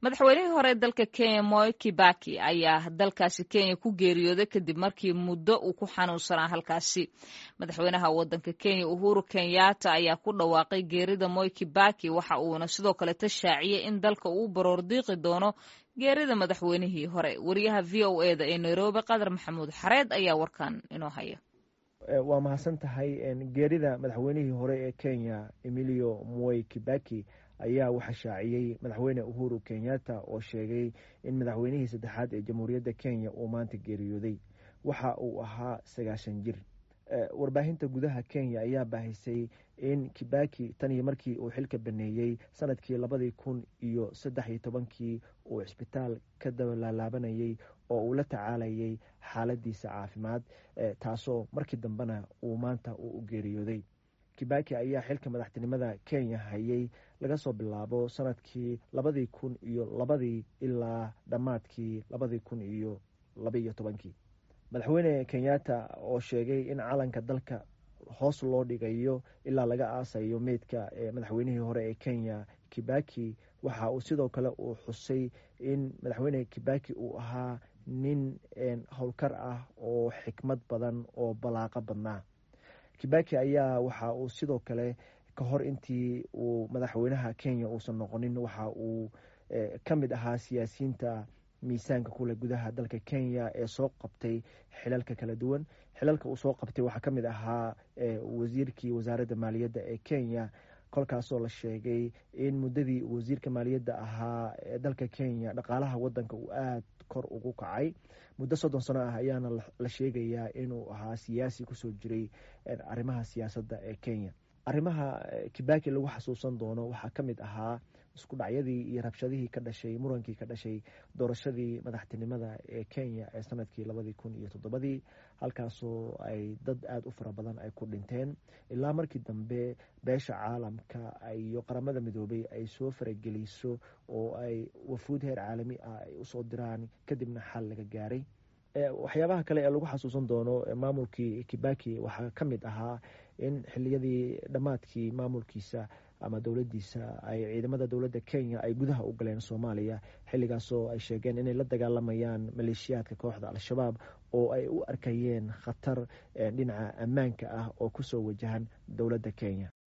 madaxweynihii hore dalka Kenya Mwai Kibaki ayaa dalkaasi Kenya ku geeriyooday kadib markii muddo uu ku xanuunsanaa halkaasi. Madaxweynaha wadanka Kenya Uhuru Kenyatta ayaa ku dhawaaqay geerida Mwai Kibaki waxa uuna sidoo kale tashaaciyay in dalka uu baroor diiqi doono geerida madaxweynihii hore. Wariyaha VOA-da ee Nairobi Qadar Maxamuud Xareed ayaa warkan inoo haya. waa mahadsan tahay geerida madaxweynihii hore ee Kenya Emilio Mwai Kibaki ayaa waxa shaaciyay madaxweyne Uhuru Kenyatta oo sheegay in madaxweynihii saddexaad ee Jamhuuriyadda Kenya uu maanta geeriyooday waxa uu ahaa 90 jir. warbaahinta gudaha Kenya ayaa baahisay in Kibaki tan iyo markii uu xilka baneeyay sanadkii 2013 uu isbitaal ka dabalaabanayay oo uu la tacaalayay xaaladiisa caafimaad taasoo markii dambena uu maanta u geeriyooday. Kibaki ayaa xilka madaxtinimada Kenya hayay laga soo bilaabo sanadkii 2002 ilaa dhamaadkii 2012. madaxweyne Kenyatta oo sheegay in calanka dalka hoos loo dhigayo ilaa laga aasayo meydka madaxweynihii hore ee Kenya Kibaki waxa uu sidoo kale uu xusay in madaxweyne Kibaki uu ahaa nin howlkar ah oo xikmad badan oo balaaqo badnaa. Kibaki ayaa waxa uu sidoo kale ka hor intii uu madaxweynaha Kenya uusan noqonin waxa uu ka mid ahaa siyaasiyiinta miisaanka kule gudaha dalka Kenya ee soo qabtay xilalka kala duwan. xilalka uu soo qabtay waxaa ka mid ahaa wasiirkii wasaaradda maaliyadda ee Kenya, kolkaasoo la sheegay in muddadii wasiirka maaliyadda ahaa ee dalka Kenya dhaqaalaha wadanka uu aad kor ugu kacay. muddo 30 sano ah ayaana la sheegayaa inuu ahaa siyaasi kusoo jiray arrimaha siyaasadda ee Kenya. arrimaha Kibaki lagu xasuusan doono waxaa ka mid ahaa isku dhacyadii iyo rabshadihii ka dhashay murankii ka dhashay doorashadii madaxtinimada ee Kenya ee sanadkii 2007 halkaasoo ay dad aad u fara badan ay ku dhinteen ilaa markii dambe beesha caalamka iyo qaramada midoobay ay soo farageliso oo ay wafuud heer caalami ah ay usoo diraan kadibna xal laga gaaray. waxyaabaha kale ee lagu xasuusan doono maamulkii Kibaki waxaa ka mid ahaa in xilliyadii dhammaadkii maamulkiisa ama dowladdiisa ay ciidamada dowladda Kenya ay gudaha u galeen Soomaaliya xilligaasoo ay sheegeen inay la dagaalamayaan maleeshiyaadka kooxda Al-Shabaab oo ay u arkayeen khatar dhinaca ammaanka ah oo kusoo wajahan dowladda Kenya.